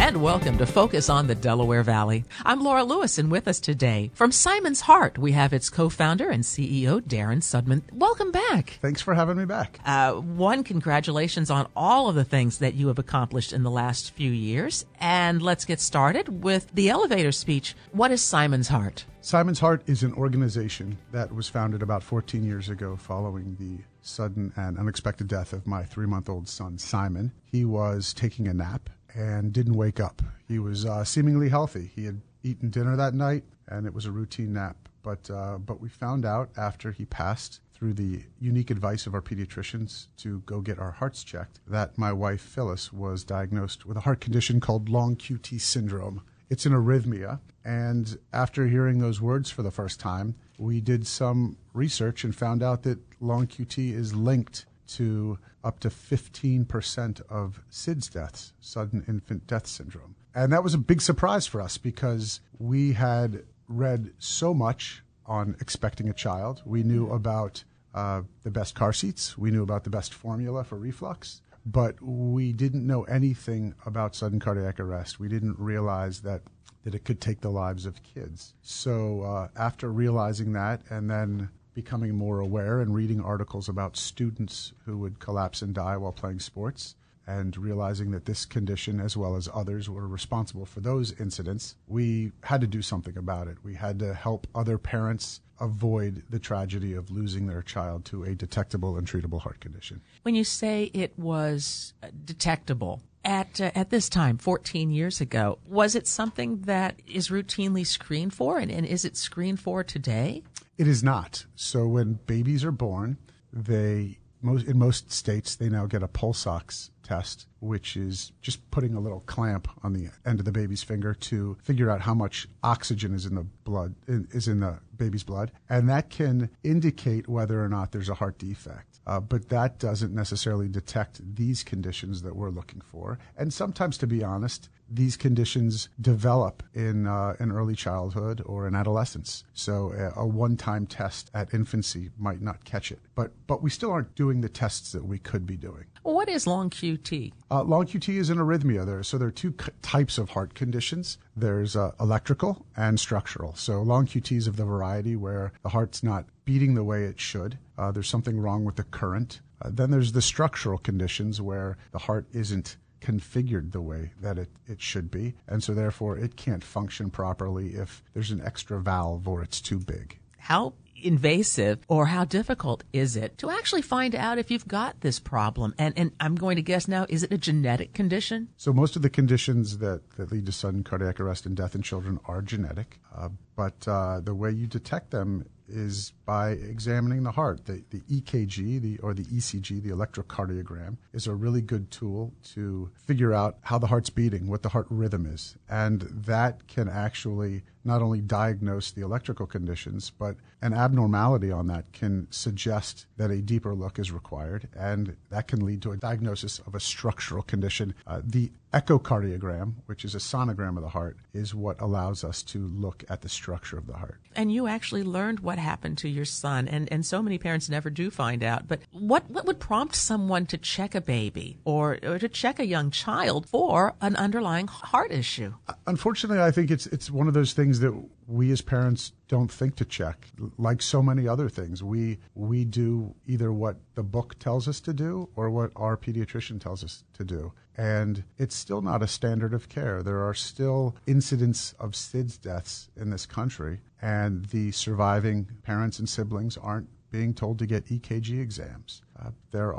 And welcome to Focus on the Delaware Valley. I'm Laura Lewis, and with us today, from Simon's Heart, we have its co-founder and CEO, Darren Sudman. Welcome back. Thanks for having me back. Congratulations on all of the things that you have accomplished in the last few years. And let's get started with the elevator speech. What is Simon's Heart? Simon's Heart is an organization that was founded about 14 years ago following the sudden and unexpected death of my 3-month-old son, Simon. He was taking a nap and didn't wake up. He was seemingly healthy. He had eaten dinner that night, and it was a routine nap. But we found out after he passed, through the unique advice of our pediatricians to go get our hearts checked, that my wife, Phyllis, was diagnosed with a heart condition called long QT syndrome. It's an arrhythmia, and after hearing those words for the first time, we did some research and found out that long QT is linked to up to 15% of SIDS deaths, sudden infant death syndrome. And that was a big surprise for us because we had read so much on expecting a child. We knew about the best car seats. We knew about the best formula for reflux. But we didn't know anything about sudden cardiac arrest. We didn't realize that it could take the lives of kids. So after realizing that and then becoming more aware and reading articles about students who would collapse and die while playing sports, and realizing that this condition, as well as others, were responsible for those incidents, we had to do something about it. We had to help other parents avoid the tragedy of losing their child to a detectable and treatable heart condition. When you say it was detectable, at this time, 14 years ago, was it something that is routinely screened for, and is it screened for today? It is not. So when babies are born, in most states, they now get a pulse ox test, which is just putting a little clamp on the end of the baby's finger to figure out how much oxygen is in the baby's blood, and that can indicate whether or not there's a heart defect. But that doesn't necessarily detect these conditions that we're looking for. And sometimes, to be honest, these conditions develop in early childhood or in adolescence. So a one-time test at infancy might not catch it. But we still aren't doing the tests that we could be doing. What is long QT? Long QT is an arrhythmia. There are two types of heart conditions. There's electrical and structural. So long QT is of the variety where the heart's not beating the way it should. There's something wrong with the current. Then there's the structural conditions where the heart isn't configured the way that it should be, and so therefore it can't function properly if there's an extra valve or it's too big. How invasive or how difficult is it to actually find out if you've got this problem? And I'm going to guess now, is it a genetic condition? So most of the conditions that lead to sudden cardiac arrest and death in children are genetic, but the way you detect them is by examining the heart. The EKG or the ECG, the electrocardiogram, is a really good tool to figure out how the heart's beating, what the heart rhythm is. And that can actually not only diagnose the electrical conditions, but an abnormality on that can suggest that a deeper look is required, and that can lead to a diagnosis of a structural condition. The echocardiogram, which is a sonogram of the heart, is what allows us to look at the structure of the heart. And you actually learned what happened to your son, and so many parents never do find out. But what would prompt someone to check a baby or to check a young child for an underlying heart issue? Unfortunately, I think it's one of those things that we as parents don't think to check. Like so many other things, we do either what the book tells us to do or what our pediatrician tells us to do. And it's still not a standard of care. There are still incidents of SIDS deaths in this country, and the surviving parents and siblings aren't being told to get EKG exams. There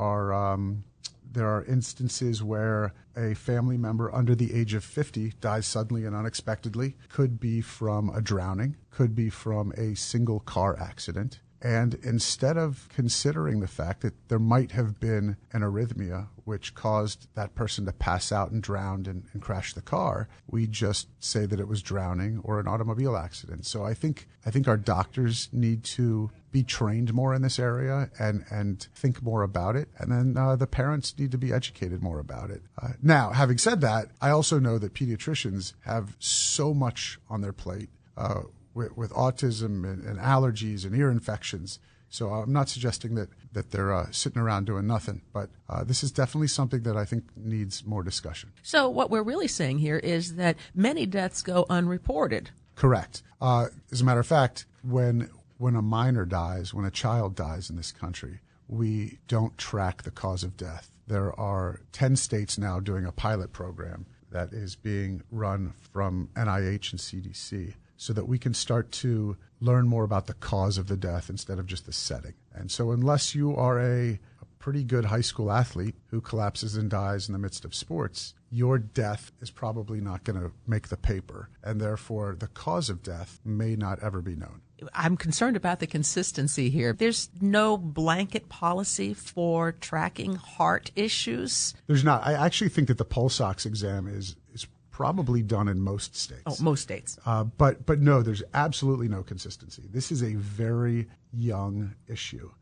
are instances where a family member under the age of 50 dies suddenly and unexpectedly. Could be from a drowning, could be from a single car accident. And instead of considering the fact that there might have been an arrhythmia which caused that person to pass out and drown and crash the car, we just say that it was drowning or an automobile accident. So I think our doctors need to be trained more in this area and think more about it. And then the parents need to be educated more about it. Now, having said that, I also know that pediatricians have so much on their plate with autism and allergies and ear infections. So I'm not suggesting that they're sitting around doing nothing, but this is definitely something that I think needs more discussion. So what we're really saying here is that many deaths go unreported. Correct. As a matter of fact, when a minor dies, when a child dies in this country, we don't track the cause of death. There are 10 states now doing a pilot program that is being run from NIH and CDC so that we can start to learn more about the cause of the death instead of just the setting. And so unless you are a pretty good high school athlete who collapses and dies in the midst of sports, your death is probably not going to make the paper, and therefore the cause of death may not ever be known. I'm concerned about the consistency here. There's no blanket policy for tracking heart issues. There's not. I actually think that the pulse ox exam is probably done in most states. Oh, most states. But no, there's absolutely no consistency. This is a very young issue.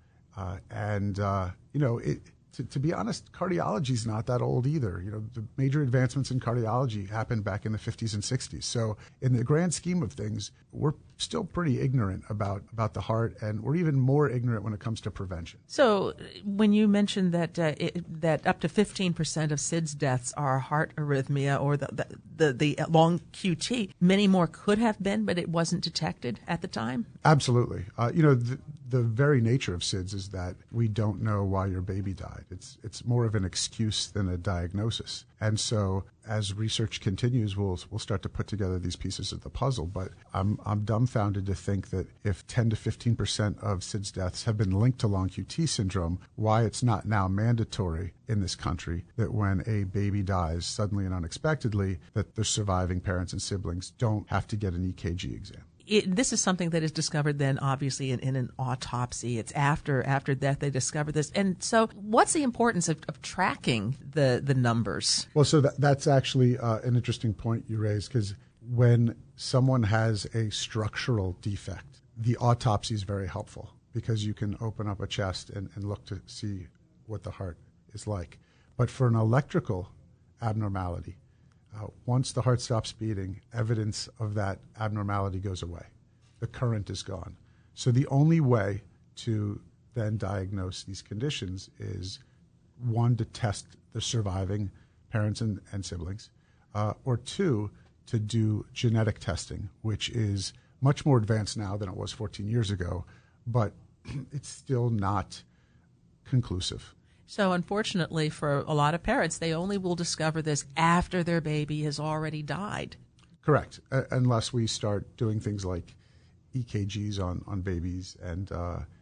To be honest, cardiology is not that old either. The major advancements in cardiology happened back in the 50s and 60s. So in the grand scheme of things, we're still pretty ignorant about the heart, and we're even more ignorant when it comes to prevention. So when you mentioned that that up to 15% of SIDS deaths are heart arrhythmia or the long QT, many more could have been, but it wasn't detected at the time? Absolutely. The very nature of SIDS is that we don't know why your baby died. It's more of an excuse than a diagnosis. And so as research continues, we'll start to put together these pieces of the puzzle. But I'm dumbfounded to think that if 10 to 15% of SIDS deaths have been linked to long QT syndrome, why it's not now mandatory in this country that when a baby dies suddenly and unexpectedly, that the surviving parents and siblings don't have to get an EKG exam. This is something that is discovered then, obviously, in an autopsy. It's after death they discover this. And so what's the importance of tracking the numbers? Well, so that's actually an interesting point you raised, because when someone has a structural defect, the autopsy is very helpful because you can open up a chest and look to see what the heart is like. But for an electrical abnormality, once the heart stops beating, evidence of that abnormality goes away. The current is gone. So the only way to then diagnose these conditions is, one, to test the surviving parents and siblings, or two, to do genetic testing, which is much more advanced now than it was 14 years ago, but it's still not conclusive. So unfortunately for a lot of parents, they only will discover this after their baby has already died. Correct, unless we start doing things like EKGs on babies, and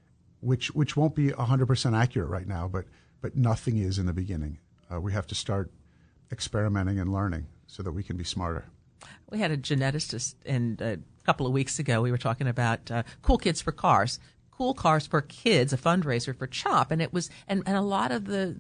which won't be 100% accurate right now, but nothing is in the beginning. We have to start experimenting and learning so that we can be smarter. We had a geneticist, and a couple of weeks ago we were talking about Cool Kids for Cars. Cool Cars for Kids, a fundraiser for CHOP, and it was and a lot of the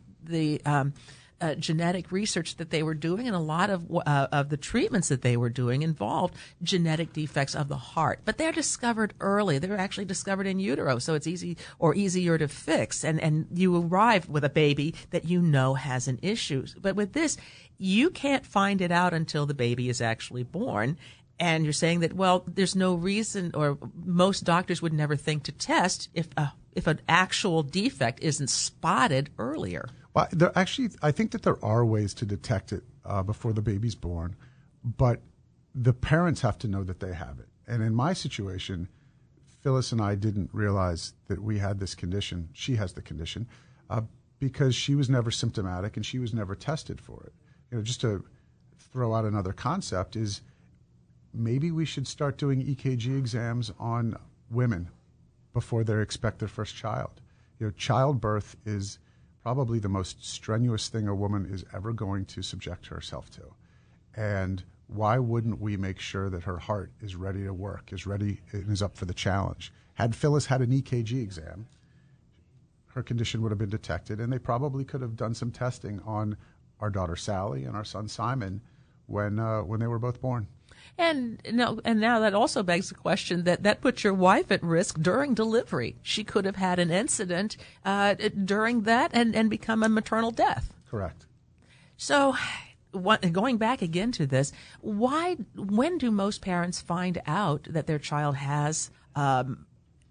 genetic research that they were doing, and a lot of the treatments that they were doing involved genetic defects of the heart. But they're discovered early. They're actually discovered in utero, so it's easier to fix. And you arrive with a baby that you know has an issue. But with this, you can't find it out until the baby is actually born. And you're saying that, well, there's no reason, or most doctors would never think to test if an actual defect isn't spotted earlier. Well, I think that there are ways to detect it before the baby's born, but the parents have to know that they have it. And in my situation, Phyllis and I didn't realize that we had this condition. She has the condition because she was never symptomatic and she was never tested for it. Just to throw out another concept is, maybe we should start doing EKG exams on women before they expect their first child. Childbirth is probably the most strenuous thing a woman is ever going to subject herself to. And why wouldn't we make sure that her heart is ready to work, is ready and is up for the challenge? Had Phyllis had an EKG exam, her condition would have been detected, and they probably could have done some testing on our daughter Sally and our son Simon when they were both born. And now that also begs the question that puts your wife at risk during delivery. She could have had an incident during that and become a maternal death. Correct. So going back again to this, when do most parents find out that their child has a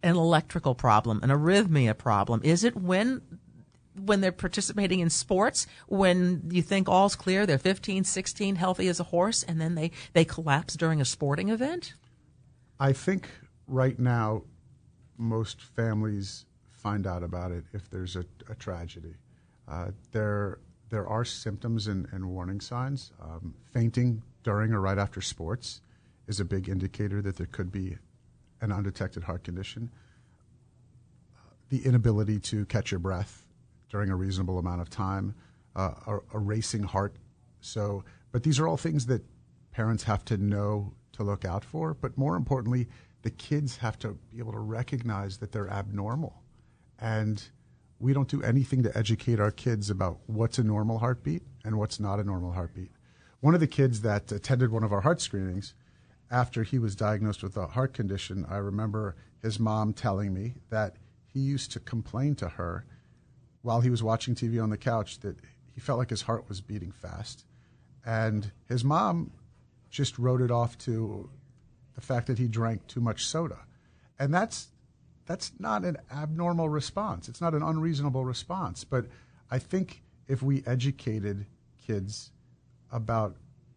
an electrical problem, an arrhythmia problem? Is it when they're participating in sports, when you think all's clear, they're 15, 16, healthy as a horse, and then they collapse during a sporting event? I think right now most families find out about it if there's a tragedy. There are symptoms and warning signs. Fainting during or right after sports is a big indicator that there could be an undetected heart condition. The inability to catch your breath during a reasonable amount of time, a racing heart. But these are all things that parents have to know to look out for. But more importantly, the kids have to be able to recognize that they're abnormal. And we don't do anything to educate our kids about what's a normal heartbeat and what's not a normal heartbeat. One of the kids that attended one of our heart screenings, after he was diagnosed with a heart condition, I remember his mom telling me that he used to complain to her while he was watching TV on the couch that he felt like his heart was beating fast. And his mom just wrote it off to the fact that he drank too much soda. And that's not an abnormal response. It's not an unreasonable response. But I think if we educated kids about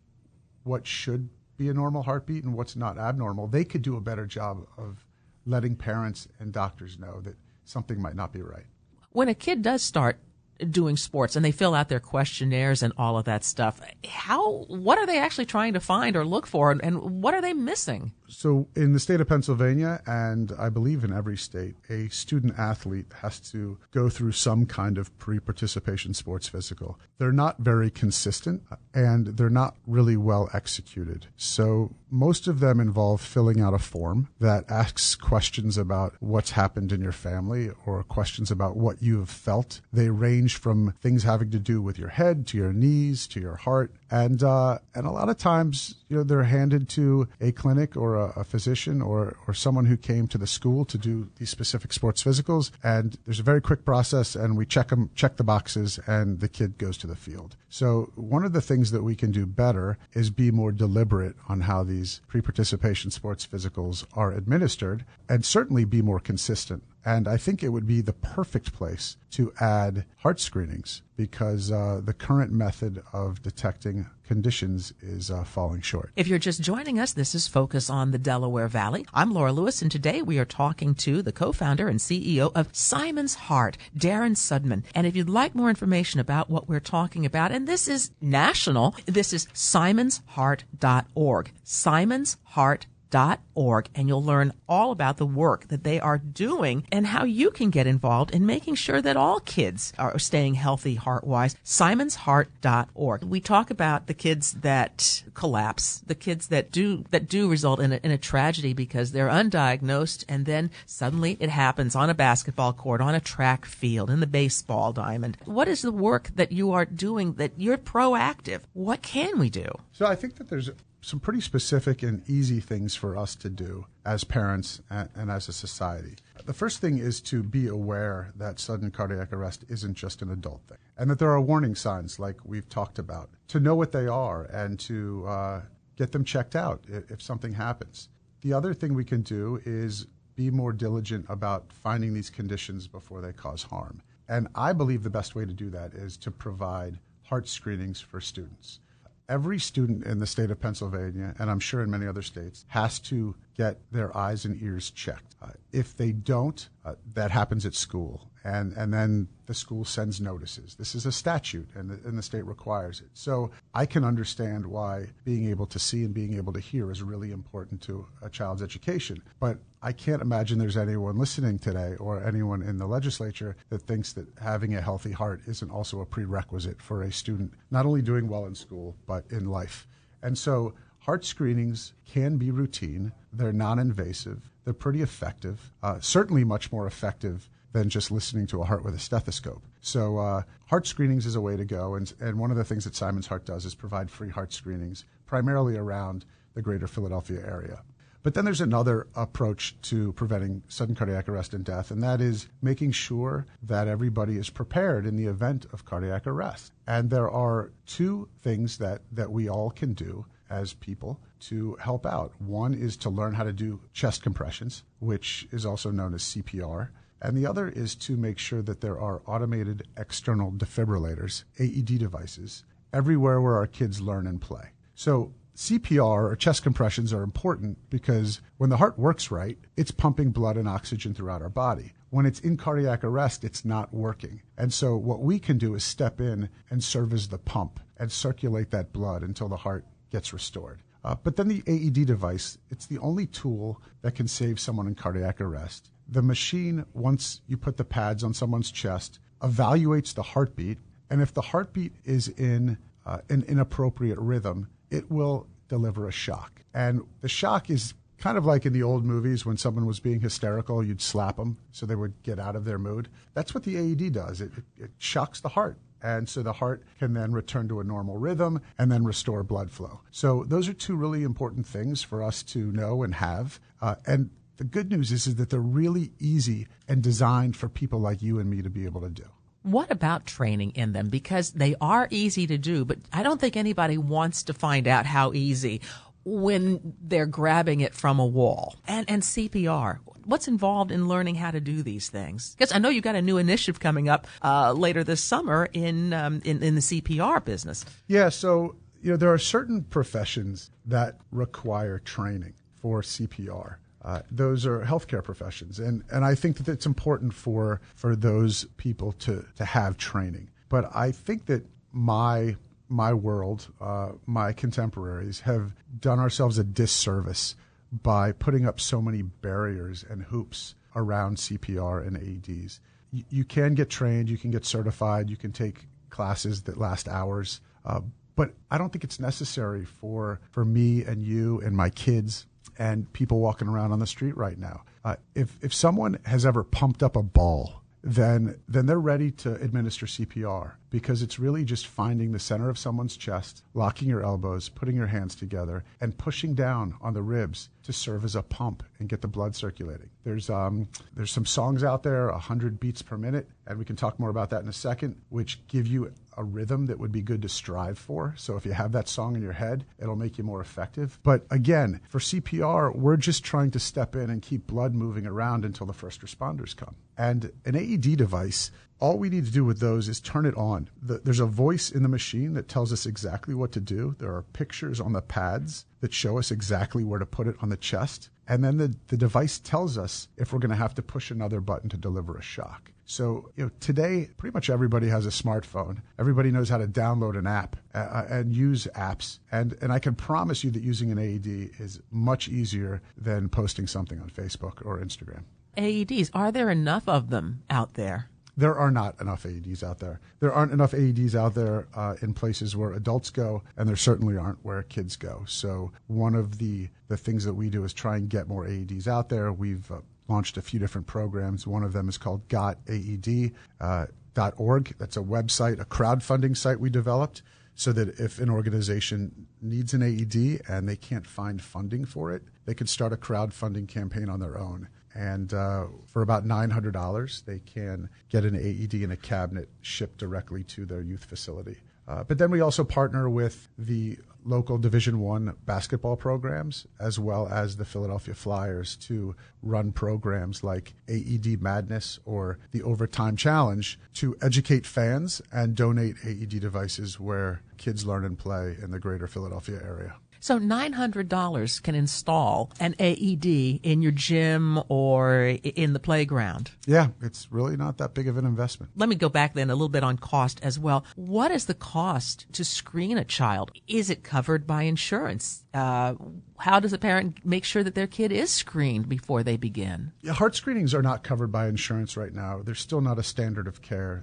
what should be a normal heartbeat and what's not abnormal, they could do a better job of letting parents and doctors know that something might not be right. When a kid does start doing sports and they fill out their questionnaires and all of that stuff, what are they actually trying to find or look for, and what are they missing? So in the state of Pennsylvania, and I believe in every state, a student athlete has to go through some kind of pre-participation sports physical. They're not very consistent, and they're not really well executed. So most of them involve filling out a form that asks questions about what's happened in your family or questions about what you have felt. They range from things having to do with your head to your knees to your heart. And a lot of times, they're handed to a clinic or a physician or someone who came to the school to do these specific sports physicals. And there's a very quick process, and we check the boxes, and the kid goes to the field. So one of the things that we can do better is be more deliberate on how these pre-participation sports physicals are administered, and certainly be more consistent. And I think it would be the perfect place to add heart screenings, because the current method of detecting conditions is falling short. If you're just joining us, this is Focus on the Delaware Valley. I'm Laura Lewis, and today we are talking to the co-founder and CEO of Simon's Heart, Darren Sudman. And if you'd like more information about what we're talking about, and this is national, this is simonsheart.org. simonsheart.org, and you'll learn all about the work that they are doing and how you can get involved in making sure that all kids are staying healthy heart-wise. simonsheart.org. We talk about the kids that collapse, the kids that do result in a tragedy because they're undiagnosed, and then suddenly it happens on a basketball court, on a track field, in the baseball diamond. What is the work that you are doing, that you're proactive? What can we do? So I think that there's some pretty specific and easy things for us to do as parents and as a society. The first thing is to be aware that sudden cardiac arrest isn't just an adult thing, and that there are warning signs like we've talked about, to know what they are and to get them checked out if something happens. The other thing we can do is be more diligent about finding these conditions before they cause harm. And I believe the best way to do that is to provide heart screenings for students. Every student in the state of Pennsylvania, and I'm sure in many other states, has to get their eyes and ears checked. If they don't, that happens at school, and then the school sends notices. This is a statute, and the state requires it. So I can understand why being able to see and being able to hear is really important to a child's education. But I can't imagine there's anyone listening today or anyone in the legislature that thinks that having a healthy heart isn't also a prerequisite for a student not only doing well in school, but in life. And so heart screenings can be routine. They're non-invasive. They're pretty effective, certainly much more effective than just listening to a heart with a stethoscope. So heart screenings is a way to go. And one of the things that Simon's Heart does is provide free heart screenings, primarily around the greater Philadelphia area. But then there's another approach to preventing sudden cardiac arrest and death, and that is making sure that everybody is prepared in the event of cardiac arrest. And there are two things that we all can do. as people to help out. One is to learn how to do chest compressions, which is also known as CPR. And the other is to make sure that there are automated external defibrillators, AED devices, everywhere where our kids learn and play. So CPR or chest compressions are important because when the heart works right, it's pumping blood and oxygen throughout our body. When it's in cardiac arrest, it's not working. And so what we can do is step in and serve as the pump and circulate that blood until the heart gets restored. But then the AED device, it's the only tool that can save someone in cardiac arrest. The machine, once you put the pads on someone's chest, evaluates the heartbeat. And if the heartbeat is in an inappropriate rhythm, it will deliver a shock. And the shock is kind of like in the old movies when someone was being hysterical, you'd slap them so they would get out of their mood. That's what the AED does. It shocks the heart. And so the heart can then return to a normal rhythm and then restore blood flow. So those are two really important things for us to know and have. And the good news is that they're really easy and designed for people like you and me to be able to do. What about training in them? Because they are easy to do, but I don't think anybody wants to find out how easy when they're grabbing it from a wall. And CPR. What's involved in learning how to do these things? Because I know you've got a new initiative coming up later this summer in the CPR business. Yeah, so there are certain professions that require training for CPR. Those are healthcare professions, and I think that it's important for those people to have training. But I think that my world, my contemporaries, have done ourselves a disservice by putting up so many barriers and hoops around CPR and AEDs. You can get trained, you can get certified, you can take classes that last hours, but I don't think it's necessary for me and you and my kids and people walking around on the street right now. If someone has ever pumped up a ball, then they're ready to administer CPR, because it's really just finding the center of someone's chest, locking your elbows, putting your hands together, and pushing down on the ribs to serve as a pump and get the blood circulating. There's some songs out there, 100 beats per minute, and we can talk more about that in a second, which give you a rhythm that would be good to strive for. So if you have that song in your head, it'll make you more effective. But again, for CPR, we're just trying to step in and keep blood moving around until the first responders come. And an AED device, all we need to do with those is turn it on. There's a voice in the machine that tells us exactly what to do. There are pictures on the pads that show us exactly where to put it on the chest. And then the device tells us if we're going to have to push another button to deliver a shock. So today, pretty much everybody has a smartphone. Everybody knows how to download an app and use apps. And I can promise you that using an AED is much easier than posting something on Facebook or Instagram. AEDs, are there enough of them out there? There are not enough AEDs out there. There aren't enough AEDs out there in places where adults go, and there certainly aren't where kids go. So one of the things that we do is try and get more AEDs out there. We've launched a few different programs. One of them is called GotAED.org. That's a website, a crowdfunding site we developed, so that if an organization needs an AED and they can't find funding for it, they can start a crowdfunding campaign on their own. And for about $900, they can get an AED in a cabinet shipped directly to their youth facility. But then we also partner with the local Division I basketball programs, as well as the Philadelphia Flyers, to run programs like AED Madness or the Overtime Challenge to educate fans and donate AED devices where kids learn and play in the greater Philadelphia area. So $900 can install an AED in your gym or in the playground. Yeah, it's really not that big of an investment. Let me go back then a little bit on cost as well. What is the cost to screen a child? Is it covered by insurance? How does a parent make sure that their kid is screened before they begin? Yeah, heart screenings are not covered by insurance right now. They're still not a standard of care.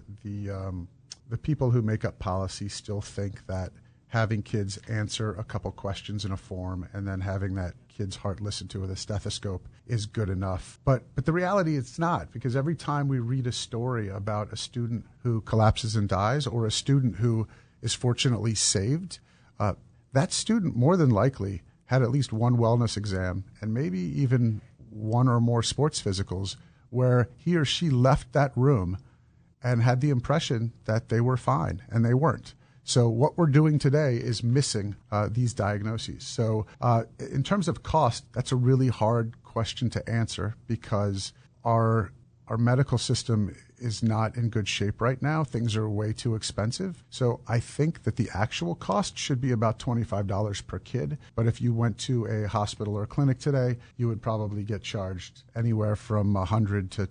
The people who make up policy still think that having kids answer a couple questions in a form and then having that kid's heart listened to with a stethoscope is good enough. But the reality, it's not, because every time we read a story about a student who collapses and dies, or a student who is fortunately saved, that student more than likely had at least one wellness exam and maybe even one or more sports physicals where he or she left that room and had the impression that they were fine, and they weren't. So what we're doing today is missing these diagnoses. So in terms of cost, that's a really hard question to answer because our medical system is not in good shape right now. Things are way too expensive. So I think that the actual cost should be about $25 per kid. But if you went to a hospital or a clinic today, you would probably get charged anywhere from $100 to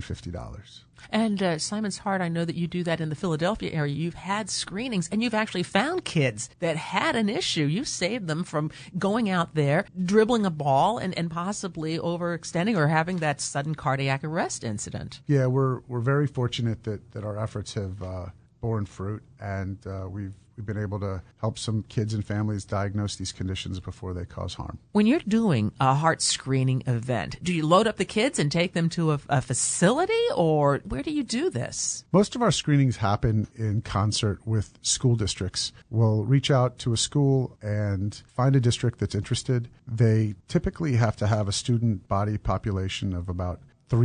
$250. And Simon's Heart, I know that you do that in the Philadelphia area. You've had screenings, and you've actually found kids that had an issue. You saved them from going out there, dribbling a ball, and possibly overextending or having that sudden cardiac arrest incident. Yeah, we're very fortunate that our efforts have borne fruit, and we've been able to help some kids and families diagnose these conditions before they cause harm. When you're doing a heart screening event, do you load up the kids and take them to a facility, or where do you do this? Most of our screenings happen in concert with school districts. We'll reach out to a school and find a district that's interested. They typically have to have a student body population of about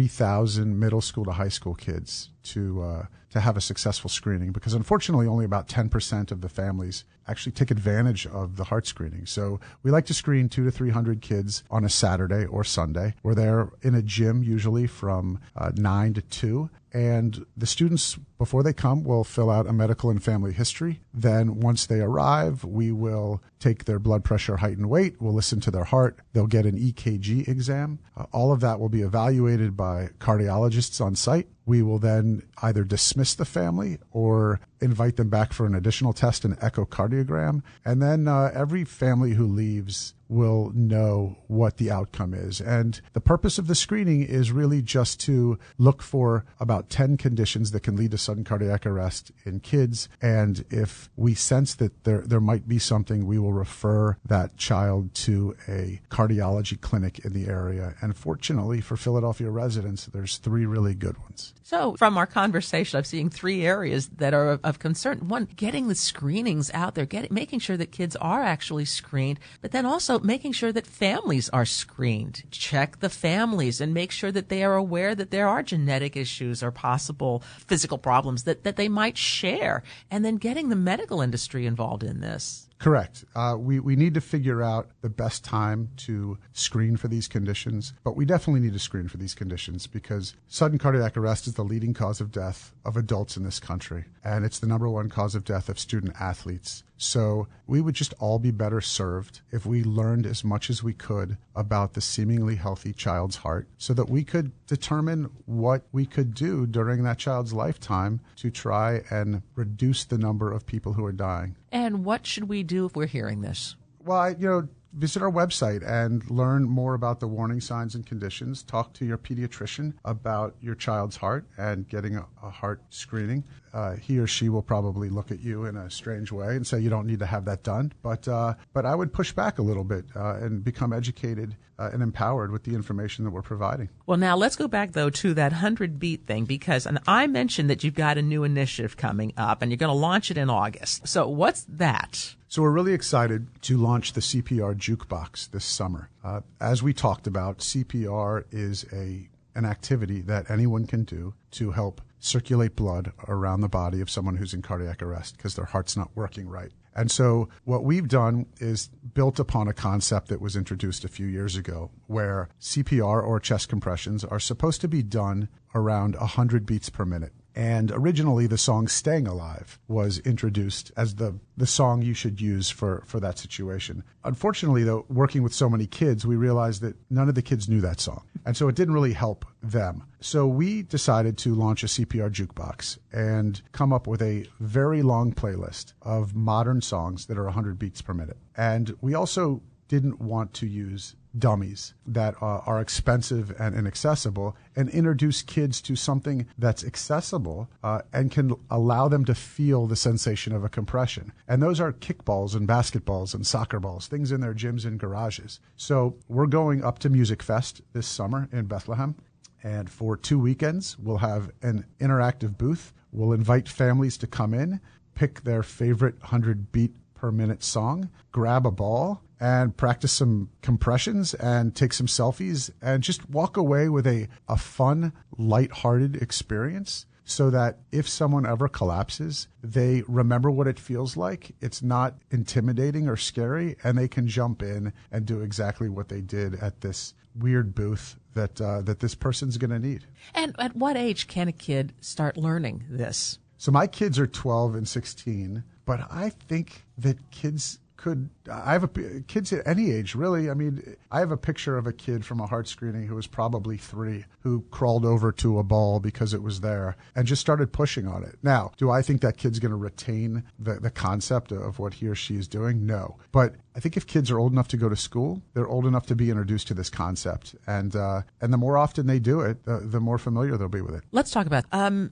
3,000 middle school to high school kids to have a successful screening, because unfortunately only about 10% of the families actually take advantage of the heart screening. So we like to screen 200 to 300 kids on a Saturday or Sunday. We're there in a gym usually from 9 to 2. And the students, before they come, will fill out a medical and family history. Then once they arrive, we will take their blood pressure, height, and weight. We'll listen to their heart. They'll get an EKG exam. All of that will be evaluated by cardiologists on site. We will then either dismiss the family or invite them back for an additional test, an echocardiogram. And then every family who leaves will know what the outcome is. And the purpose of the screening is really just to look for about 10 conditions that can lead to sudden cardiac arrest in kids. And if we sense that there might be something, we will refer that child to a cardiology clinic in the area. And fortunately for Philadelphia residents, there's 3 really good ones. So from our conversation, I'm seeing 3 areas that are of concern. One, getting the screenings out there, making sure that kids are actually screened, but then also making sure that families are screened. Check the families and make sure that they are aware that there are genetic issues or possible physical problems that they might share, and then getting the medical industry involved in this. Correct. We need to figure out the best time to screen for these conditions, but we definitely need to screen for these conditions because sudden cardiac arrest is the leading cause of death of adults in this country, and it's the number 1 cause of death of student athletes. So we would just all be better served if we learned as much as we could about the seemingly healthy child's heart so that we could determine what we could do during that child's lifetime to try and reduce the number of people who are dying. And what should we do if we're hearing this? Well, visit our website and learn more about the warning signs and conditions. Talk to your pediatrician about your child's heart and getting a heart screening. He or she will probably look at you in a strange way and say you don't need to have that done. But I would push back a little bit and become educated and empowered with the information that we're providing. Well, now let's go back, though, to that 100-beat thing, because I mentioned that you've got a new initiative coming up, and you're going to launch it in August. So what's that? So we're really excited to launch the CPR Jukebox this summer. As we talked about, CPR is an activity that anyone can do to help circulate blood around the body of someone who's in cardiac arrest because their heart's not working right. And so what we've done is built upon a concept that was introduced a few years ago where CPR or chest compressions are supposed to be done around 100 beats per minute. And originally, the song Staying Alive was introduced as the song you should use for that situation. Unfortunately, though, working with so many kids, we realized that none of the kids knew that song. And so it didn't really help them. So we decided to launch a CPR Jukebox and come up with a very long playlist of modern songs that are 100 beats per minute. And we also didn't want to use dummies that are expensive and inaccessible and introduce kids to something that's accessible and can allow them to feel the sensation of a compression. And those are kickballs and basketballs and soccer balls, things in their gyms and garages. So we're going up to Music Fest this summer in Bethlehem. And for 2 weekends, we'll have an interactive booth. We'll invite families to come in, pick their favorite 100 beat per minute song, grab a ball, and practice some compressions and take some selfies and just walk away with a fun, lighthearted experience so that if someone ever collapses, they remember what it feels like. It's not intimidating or scary, and they can jump in and do exactly what they did at this weird booth that this person's going to need. And at what age can a kid start learning this? So my kids are 12 and 16, but I think that kids I have kids at any age, really. I mean, I have a picture of a kid from a heart screening who was probably 3 who crawled over to a ball because it was there and just started pushing on it. Now, do I think that kid's going to retain the concept of what he or she is doing? No. But I think if kids are old enough to go to school, they're old enough to be introduced to this concept. And the more often they do it, the more familiar they'll be with it. Let's talk about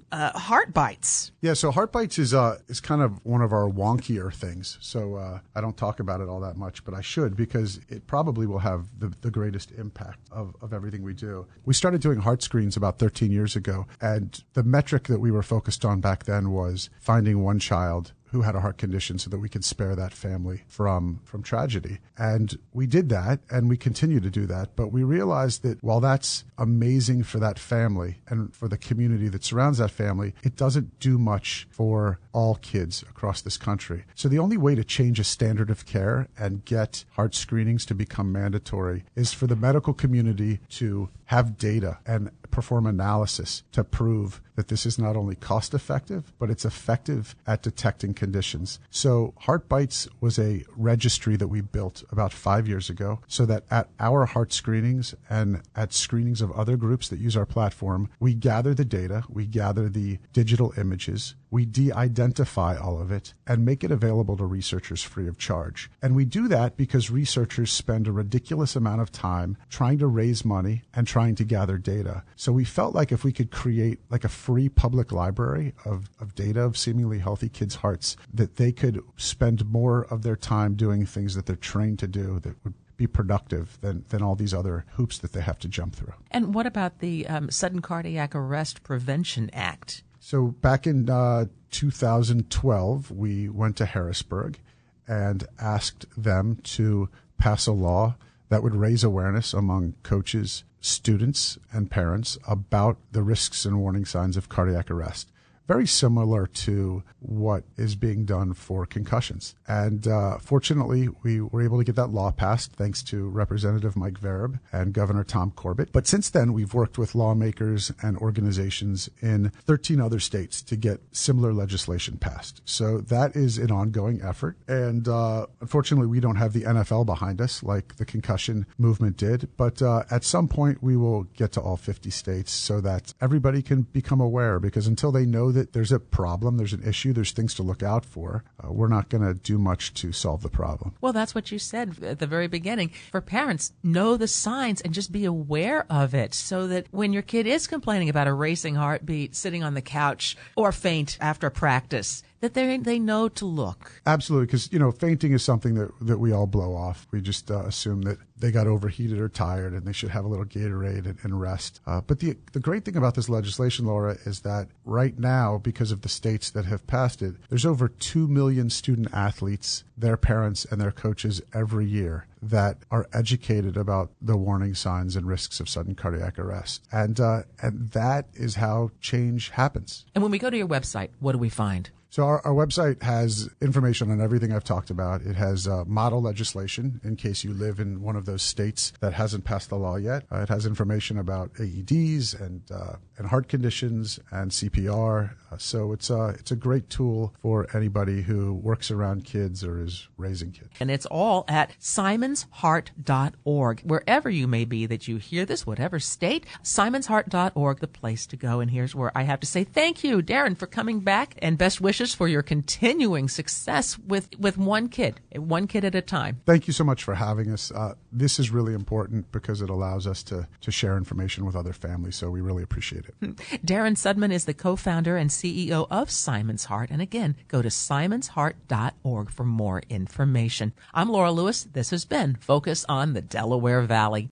heart bites. Yeah, so heart bites is kind of one of our wonkier things. So I don't talk about it all that much, but I should, because it probably will have the greatest impact of everything we do. We started doing heart screens about 13 years ago, and the metric that we were focused on back then was finding one child who had a heart condition so that we could spare that family from tragedy. And we did that, and we continue to do that. But we realized that while that's amazing for that family and for the community that surrounds that family, it doesn't do much for all kids across this country. So the only way to change a standard of care and get heart screenings to become mandatory is for the medical community to have data and perform analysis to prove that this is not only cost effective, but it's effective at detecting conditions. So Heart Bites was a registry that we built about 5 years ago so that at our heart screenings and at screenings of other groups that use our platform, we gather the data, we gather the digital images, we de-identify all of it and make it available to researchers free of charge. And we do that because researchers spend a ridiculous amount of time trying to raise money and trying to gather data. So we felt like if we could create like a free public library of data of seemingly healthy kids' hearts, that they could spend more of their time doing things that they're trained to do that would be productive than all these other hoops that they have to jump through. And what about the Sudden Cardiac Arrest Prevention Act? So back in 2012, we went to Harrisburg and asked them to pass a law that would raise awareness among coaches, students, and parents about the risks and warning signs of cardiac arrest. Very similar to what is being done for concussions. And fortunately, we were able to get that law passed thanks to Representative Mike Vereb and Governor Tom Corbett. But since then, we've worked with lawmakers and organizations in 13 other states to get similar legislation passed. So that is an ongoing effort. And unfortunately, we don't have the NFL behind us like the concussion movement did. But at some point, we will get to all 50 states so that everybody can become aware, because until they know that there's a problem, there's an issue, there's things to look out for, we're not going to do much to solve the problem. Well, that's what you said at the very beginning. For parents, know the signs and just be aware of it so that when your kid is complaining about a racing heartbeat, sitting on the couch, or faint after practice, that they know to look. Absolutely, because, fainting is something that we all blow off. We just assume that they got overheated or tired and they should have a little Gatorade and rest. But the great thing about this legislation, Laura, is that right now, because of the states that have passed it, there's over 2 million student athletes, their parents, and their coaches every year that are educated about the warning signs and risks of sudden cardiac arrest. And that is how change happens. And when we go to your website, what do we find? So our website has information on everything I've talked about. It has model legislation in case you live in one of those states that hasn't passed the law yet. It has information about AEDs and heart conditions and CPR. So it's a great tool for anybody who works around kids or is raising kids. And it's all at simonsheart.org. Wherever you may be that you hear this, whatever state, simonsheart.org, the place to go. And here's where I have to say thank you, Darren, for coming back, and best wishes for your continuing success with one kid at a time. Thank you so much for having us. This is really important because it allows us to share information with other families, so we really appreciate it. Darren Sudman is the co-founder and CEO of Simon's Heart. And again, go to simonsheart.org for more information. I'm Laura Lewis. This has been Focus on the Delaware Valley.